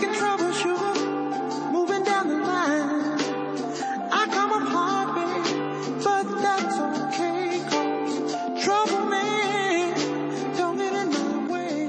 making troubleshoot, moving down the line. I come up hard, babe, but that's okay, 'cause trouble, man, don't get in my way.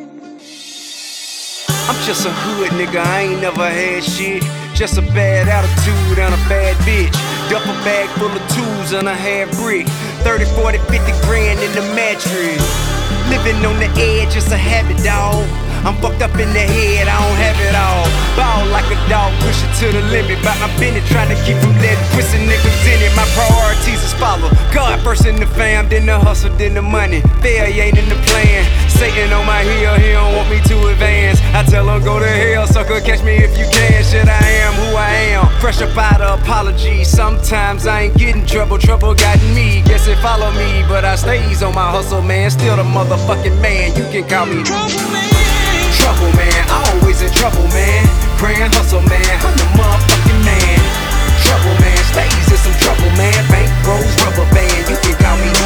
I'm just a hood nigga, I ain't never had shit. Just a bad attitude and a bad bitch. Duffel bag full of tools and a half brick. 30, 40, 50 grand in the mattress. Living on the edge, it's a habit, dawg. I'm fucked up in the head, I don't have it all. Ball like a dog, push it to the limit. But I'm been it, trying to keep from letting twisting niggas in it. My priorities is follow God first in the fam, then the hustle, then the money. Failure ain't in the plan. Satan on my heel, he don't want me to advance. I tell him go to hell, sucker, catch me if you can. Shit, I am who I am. Fresh up out of apologies. Sometimes I ain't getting trouble, trouble got me. Guess it follow me, but I stays on my hustle, man. Still the motherfucking man, you can call me Trouble, man. Trouble, man, always in trouble, man. Grand hustle, man, I'm the motherfucking man. Trouble, man, stays in some trouble, man. Bank rolls, rubber band, you can call me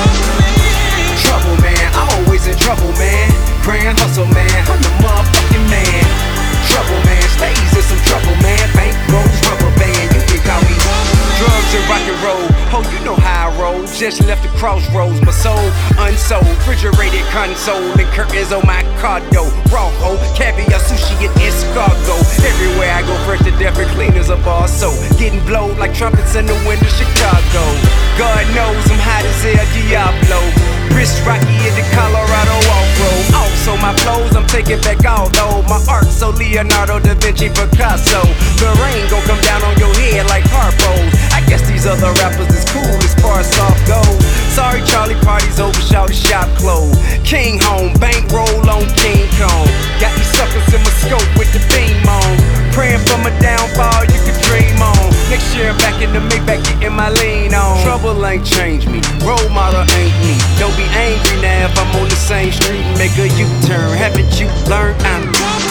Trouble, man, always in trouble, man. Grand hustle, man, I'm the motherfucking man. Trouble, man, stays in some trouble, man. Bank rolls, rubber band, you can call me Drugs and rock and roll, oh, you know how I roll. Just left the crossroads, my soul unsold. Refrigerated console and curtains on my car door. Raw hoe, caviar, sushi, and escargot. Everywhere I go, fresh to death and clean as a bar soap. Getting blowed like trumpets in the wind of Chicago. God knows I'm hot as El Diablo. Wrist rocky in the Colorado off-road. Also my flows, I'm taking back all though. My art so Leonardo da Vinci Picasso. The rain gon' come down on your head like harpos. I guess these other rappers is cool as far as soft goes. Sorry, Charlie, parties over, shouty shop closed. King home, bankroll on King Kong. Got these suckers in my scope with the beam on. Praying for my downfall, you can dream on. Next year I'm back in the Maybach, getting my lean on. Trouble ain't changed me, role model ain't me. Don't be angry now if I'm on the same street and make a U-turn. Haven't you learned I'm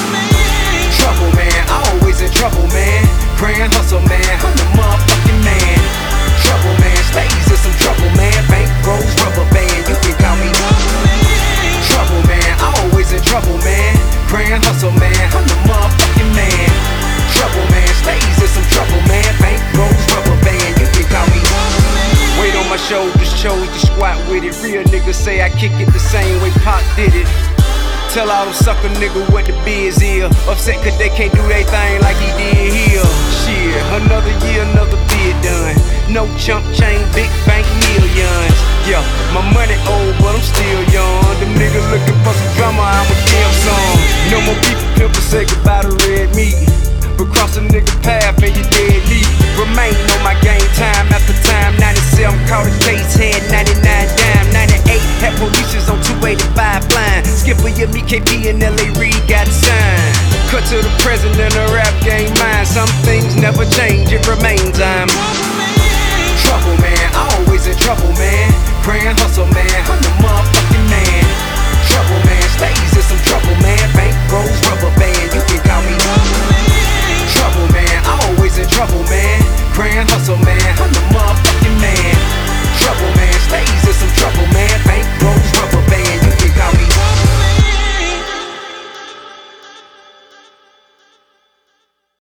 Trouble, man, always in trouble, man. Grand hustle, man, I'm the motherfucking man. Trouble, man, stays in some trouble, man. Bank rolls, rubber band, you can call me Trouble, man, always in trouble, man. Grand hustle, man, I'm the motherfucking man. Trouble, man, stays in some trouble, man. Bank rolls, rubber band, you can call me Weight on my shoulders, chose to squat with it. Real niggas say I kick it the same way Pop did it. Tell all them sucker niggas what the biz is. Upset cause they can't do their thing like he did here. Shit, another year, another bid done. No chump change, big bank millions. Yeah, my money old, but I'm still young. Them niggas looking for some drama, I'ma give some. No more people pimpin', say goodbye to red meat. But cross a nigga path and you dead meat. Remain on my game time after time. 97 caught a case, had 99 dime. 98 had polices on 285 flying. Skipper, yeah, me, KP, and LA Reid got signed. Cut to the present and the rap game mine. Some things never change, it remains I'm Trouble, man, always in trouble, man. Grand hustle, man.